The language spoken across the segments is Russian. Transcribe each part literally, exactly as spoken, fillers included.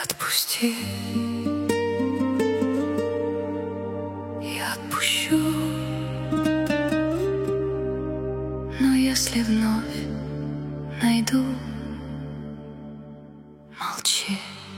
Отпусти, я отпущу. Но если вновь найду, молчи.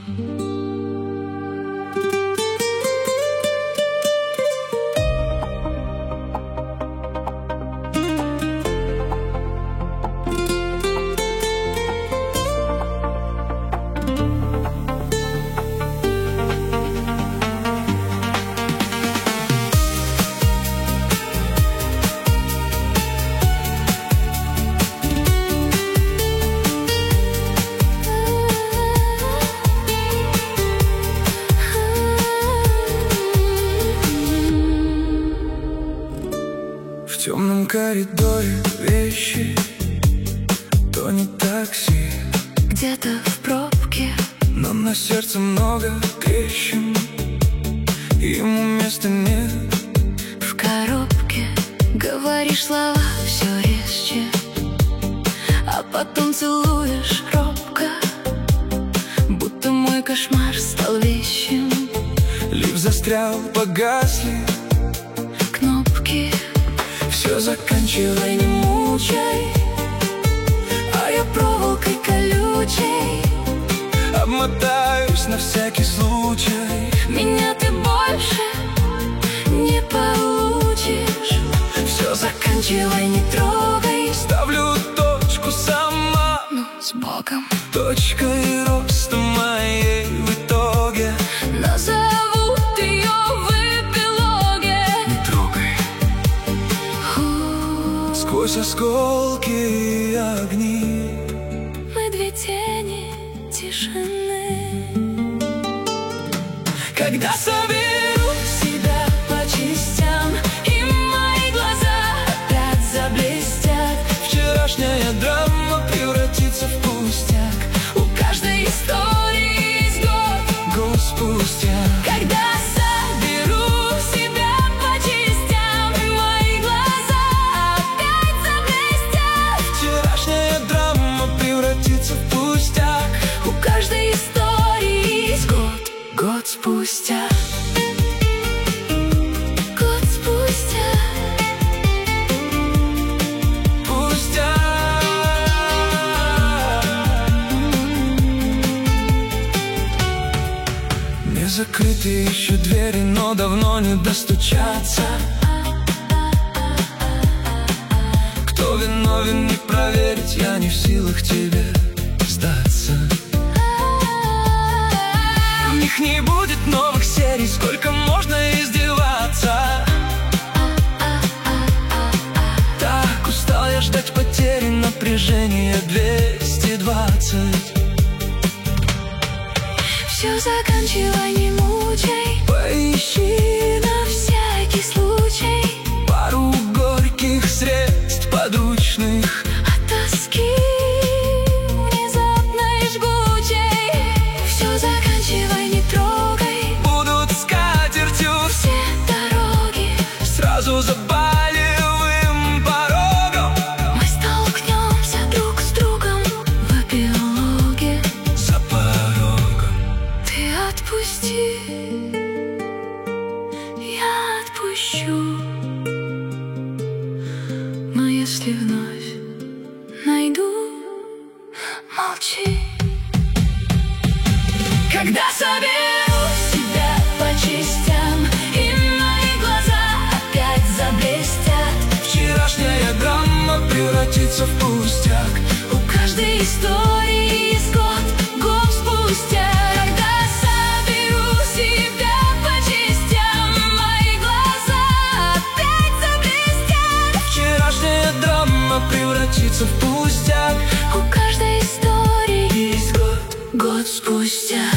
В темном коридоре вещи, то не такси, где-то в пробке, но на сердце много трещин, ему места нет. В коробке говоришь слова все резче, а потом целуешь робко, будто мой кошмар стал вещим. Лифт застрял, погасли кнопки. Все заканчивай, не мучай, а я проволокой колючей обмотаюсь на всякий случай. Меня ты больше не получишь. Все заканчивай, не трогай, ставлю точку сама. Ну, с Богом. Точкой роста моей в итоге Назовут ее в эпилоге. Не трогай. Сквозь осколки и огни Мы две тени тишины. Когда соберу себя по частям, и мои глаза опять заблестят, вчерашняя драма превратится в пустяк. у каждой истории есть год, Год спустя. когда соберу себя по частям, и мои глаза опять заблестят, Вчерашняя драма превратится в пустяк. у каждой истории есть год, Год спустя. год спустя. Пустяк. Не закрыты еще двери, но давно не достучаться. Кто виновен, не проверить, я не в силах тебе сдаться. В них не будет новых серий, сколько можно издеваться. Так устал я ждать потери, напряжение двести двадцать. Все заканчивай, не мучай, Поищи на всякий случай пару горьких средств подручных от тоски внезапной жгучей. Все заканчивай, не трогай, будут скатертью все дороги. сразу за болевым порогом. Мы столкнемся друг с другом в эпилоге. За порогом. Ты отпусти, я отпущу. Но если вновь найду, молчи. Когда соберу себя по частям, и мои глаза опять заблестят, Вчерашняя драма превратится в пустяк. у каждой истории есть год, год спустя. Когда соберу себя по частям, мои глаза опять заблестят, Вчерашняя драма превратится в пустяк. у каждой истории Есть год. год спустя.